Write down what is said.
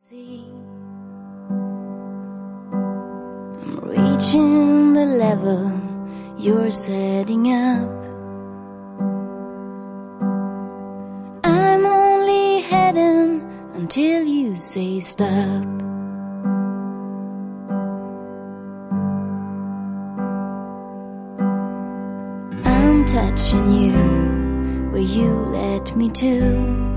See, I'm reaching the level you're setting up. I'm only heading until you say stop. I'm touching you where you let me to.